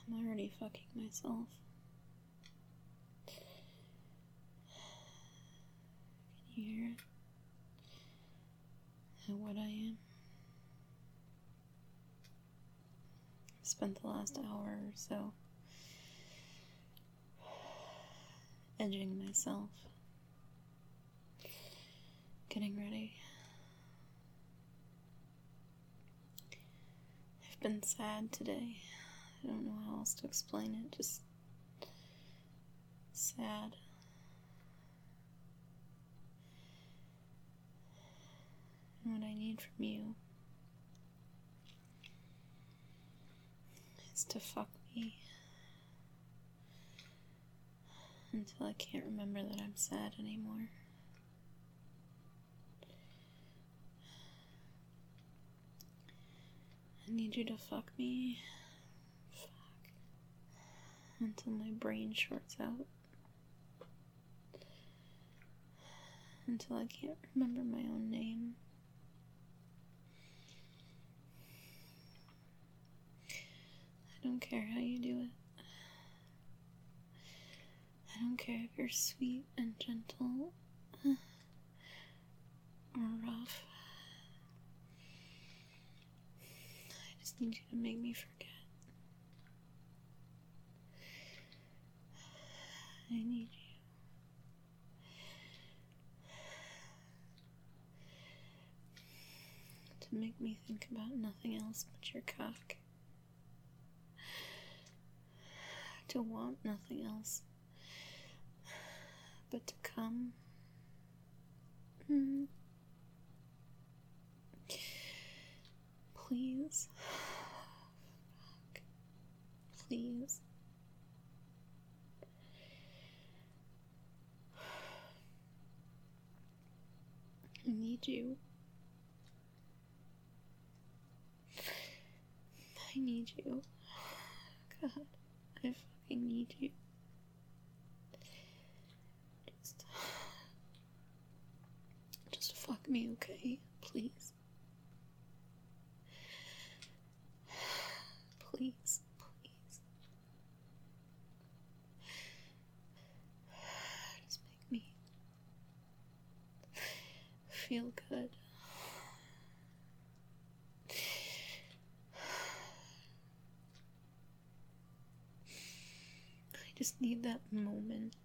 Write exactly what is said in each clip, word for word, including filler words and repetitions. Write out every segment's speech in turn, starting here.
I'm already fucking myself. Can you hear it? How wet I am? I spent the last hour or so edging myself, getting ready. I've been sad today. I don't know how else to explain it, just sad. And what I need from you is to fuck me until I can't remember that I'm sad anymore. I need you to fuck me. Fuck. Until my brain shorts out. Until I can't remember my own name. I don't care how you do it. I don't care if you're sweet and gentle or rough. I just need you to make me forget. I need you to make me think about nothing else but your cock. To want nothing else but to come. Mm. Please. Fuck. Please. I need you. I need you. God, I fucking need you. Just, just fuck me, okay? Please. Please, please. Just make me feel good. I just need that moment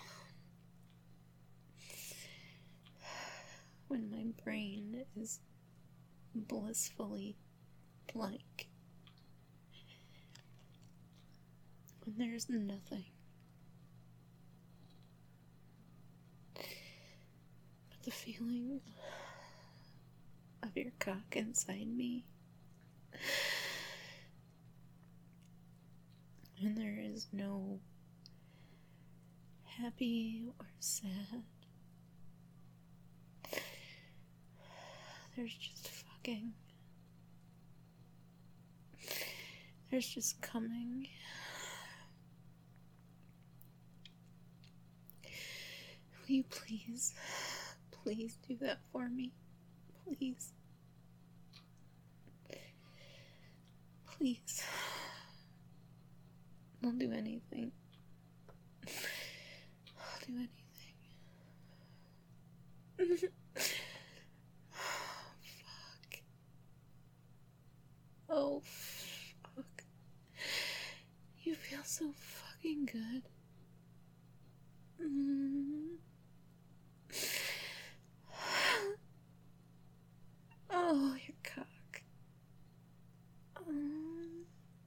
when my brain is blissfully blank. When there's nothing but the feeling of your cock inside me. And there is no happy or sad. There's just fucking. There's just coming. Will you please, please do that for me? Please. Please. I'll do anything. I'll do anything. Fuck. Oh, fuck. You feel so fucking good. Mm. Oh, your cock. Um,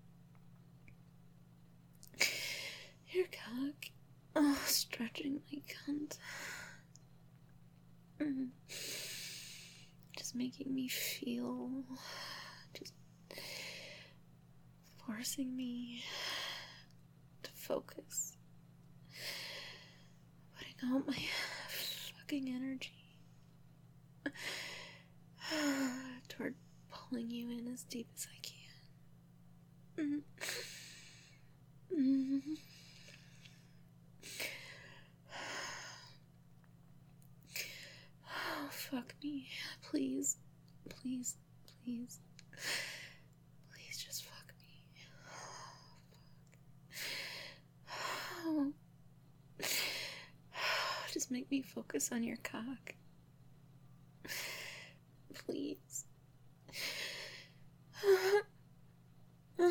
your cock. Oh, stretching my cunt. Mm. Just making me feel. Just forcing me to focus. Putting out my fucking energy toward pulling you in as deep as I can. Mm. Mm. Oh, fuck me. Please. Please. Please. Please just fuck me. Oh, fuck. Just make me focus on your cock. Please. Oh,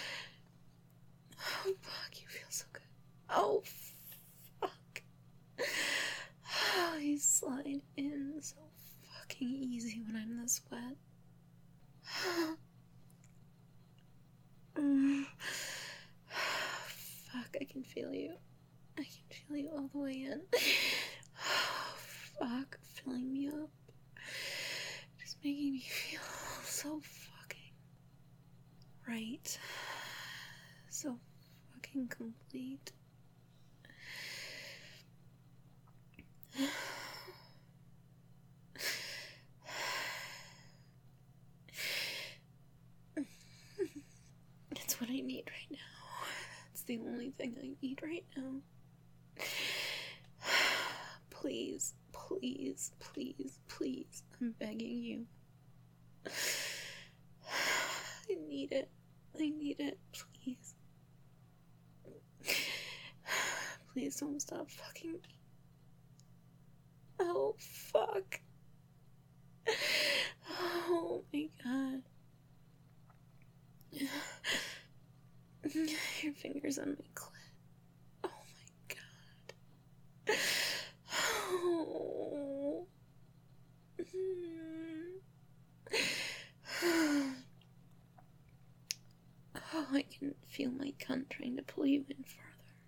fuck, you feel so good. Oh, fuck. Oh, you slide in so fucking easy when I'm this wet. Fuck, I can feel you. I can feel you all the way in. Oh, fuck, filling me up. Just making me feel so fucking right. So fucking complete. It's what I need right now. It's the only thing I need right now. Please, please, please, please, I'm begging you. I need it. I need it, please. Please don't stop fucking me. Oh, fuck. Oh my god. Your fingers on my clit. Oh my god. Oh. Oh, I can feel my cunt trying to pull you in further.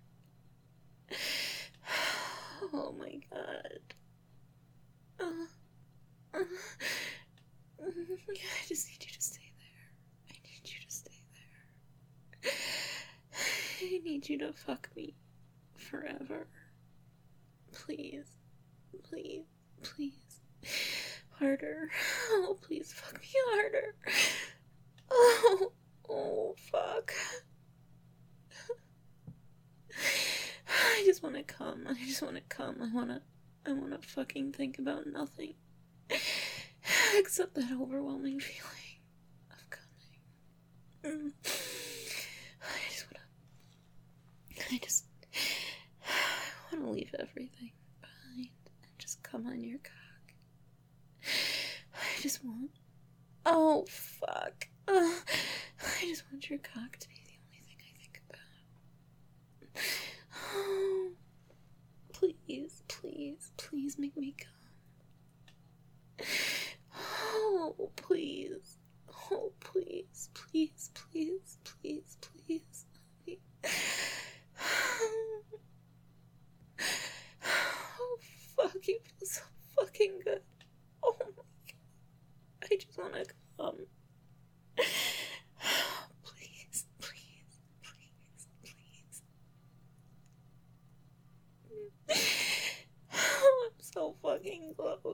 Oh my god. Uh, uh, I just need you to stay there. I need you to stay there. I need you to fuck me forever. Please. Please. Please. Harder. Oh, please fuck me harder. Oh. Oh, fuck. I just want to come. I just want to come. I want to, I want to fucking think about nothing. Except that overwhelming feeling of coming. Mm. I just want to, I just, I want to leave everything behind and just come on your cock. I just want, oh, fuck. Uh, I just want your cock to be the only thing I think about. Oh, please, please, please make me come. Oh, please. Oh, please, please, please, please, please. Oh, fuck, you feel so fucking good. Oh my god. I just want to come. Please, please, please, please. Oh, I'm so fucking close.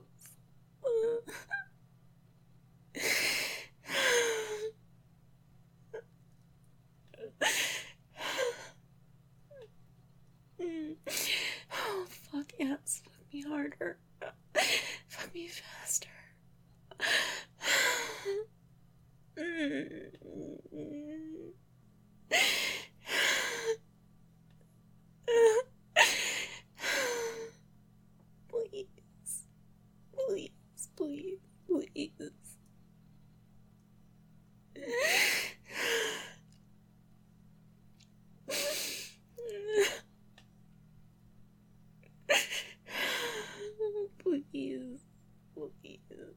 Oh, fuck yes. Fuck me harder. Fuck me faster. Please. Please, please, please. Please, please.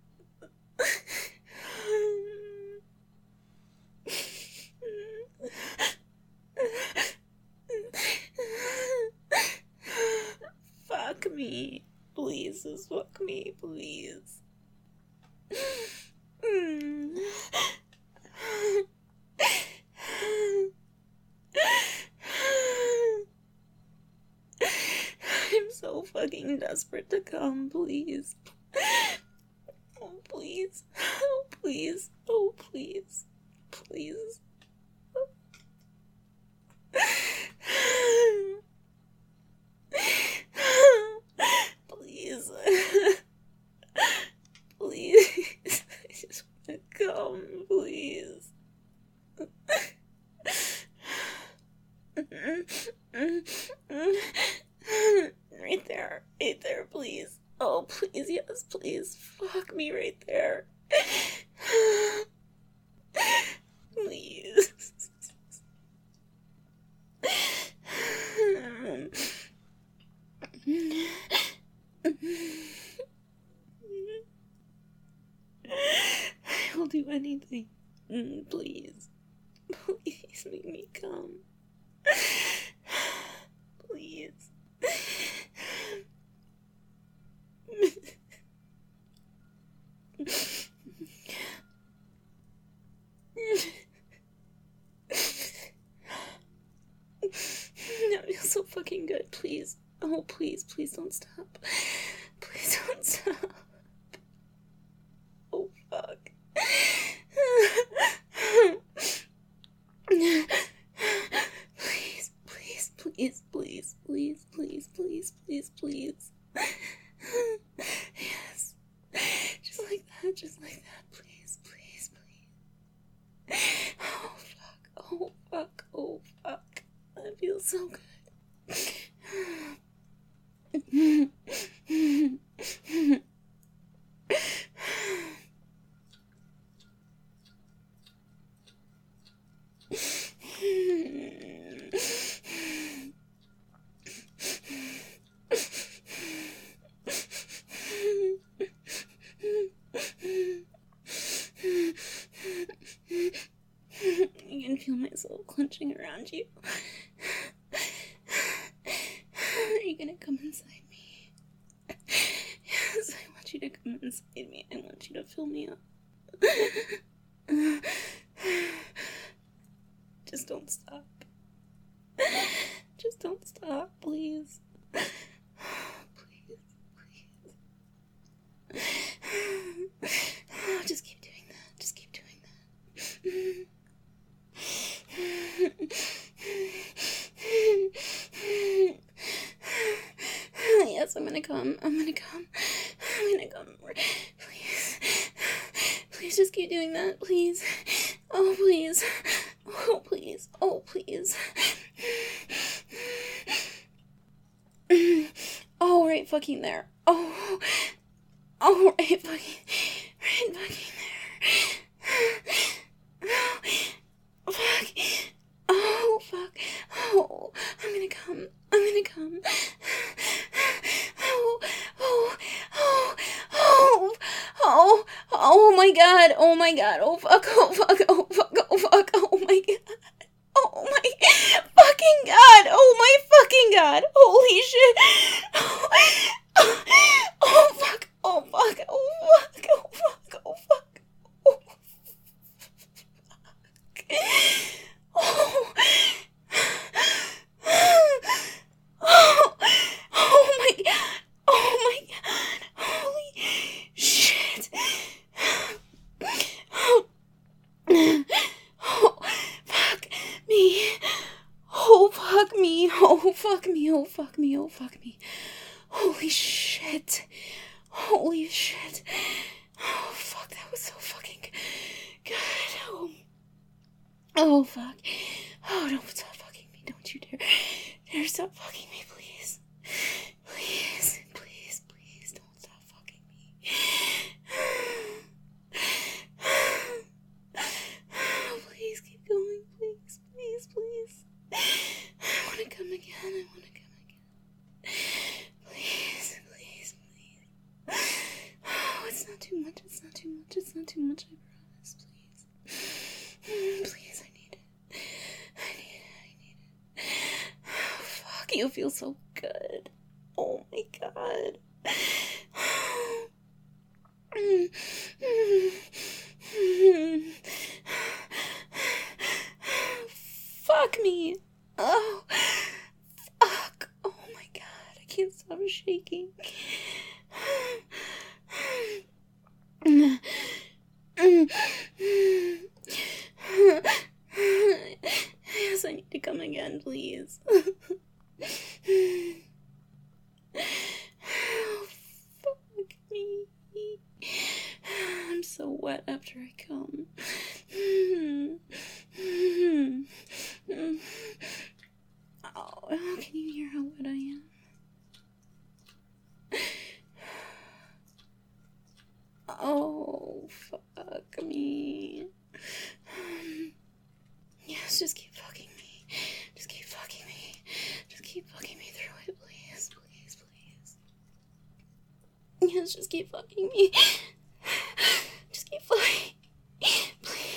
Fuck me. Please, just fuck me, please. I'm so fucking desperate to come, please. Oh, please. Oh, please. Oh, please. Please. Please. Please. I just want to come, please. Right there. anything. Mm, please. Please make me come. Please. That feels so fucking good. Please. Oh, please, please don't stop. Please don't stop. Oh, fuck. Please, please, please, please, please, please, please, please, please. Yes. Just like that, just like that. Please, please, please. Oh, fuck. Oh, fuck. Oh, fuck. That feels so good. I can feel myself clenching around you. Are you gonna come inside me? Yes, I want you to come inside me. I want you to fill me up. Just don't stop. Just don't stop, please. Please, please. Oh, just keep doing that. Just keep doing that. Yes, I'm gonna come. I'm gonna come. I'm gonna come. Please. Please just keep doing that, please. Oh, please. Oh, please. Oh, please. Oh, right fucking there. Oh. Oh, right fucking. Right fucking there. Oh, fuck. Oh, fuck. Oh, I'm gonna come. I'm gonna come. Oh, oh, oh, oh, oh, oh my god. Oh my god. Oh, fuck. Oh, fuck. Oh, fuck. Oh, fuck. Oh my god. Oh my fucking god. Oh my fucking god. Holy shit. Oh, oh, oh fuck. Oh, fuck. Oh, fuck. Oh, fuck. Oh, fuck. Oh, fuck. Oh. Oh, oh my god. Oh my god. Holy shit. Oh, oh, fuck me. Oh, fuck me. Oh, fuck me. Oh, fuck me. Oh, fuck me. Holy shit. Holy shit. Oh, fuck. That was so fucking good. Oh, oh fuck. Oh, don't stop fucking me. Don't you dare. Dare stop fucking me, please. Please. Please, please. Don't stop fucking me. Please keep going. Please, please, please. I want to come again. I want to come again. Please, please, please. Oh, it's not too much. It's not too much. It's not too much. I promise. Please. Please, I need it. I need it. I need it. Oh, fuck. You feel so good. Oh my god. Fuck me. Oh, fuck. Oh my god. I can't stop shaking. Yes, I need to come again, please. Oh, fuck me. I'm so wet after I come. Oh, can you hear how wet I am? Oh, fuck me. Yes, just keep fucking me. Just keep fucking me. Just keep fucking me through it, please, please, please. Yes, just keep fucking me. Just keep fucking. Please.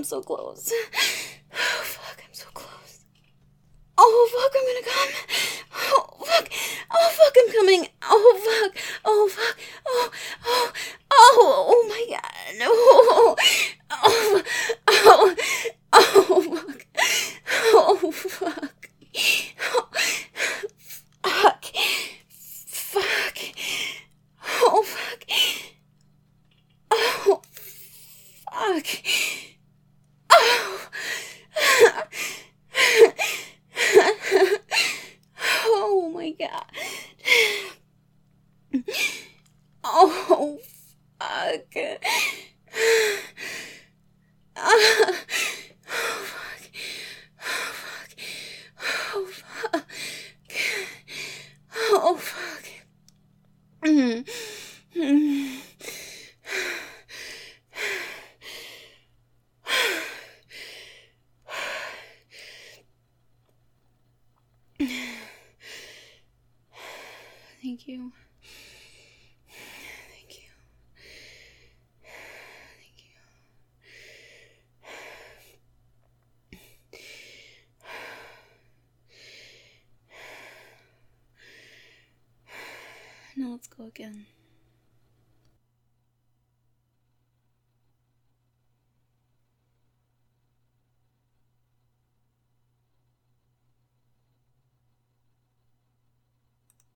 so close. Oh, fuck, I'm so close. Oh, fuck, I'm gonna come. Oh, fuck. Oh, fuck, I'm coming. Oh, fuck. Oh, fuck. Oh, oh, oh, oh my god. Oh, oh, oh, oh, fuck. Oh, fuck. Oh, fuck. Fuck. Oh, fuck. Oh, fuck. Oh. Oh my god. Oh, fuck. Oh, fuck. Oh, fuck. Oh, fuck. Oh, fuck. Mm. Mm. Thank you. Thank you. Thank you. Now let's go again.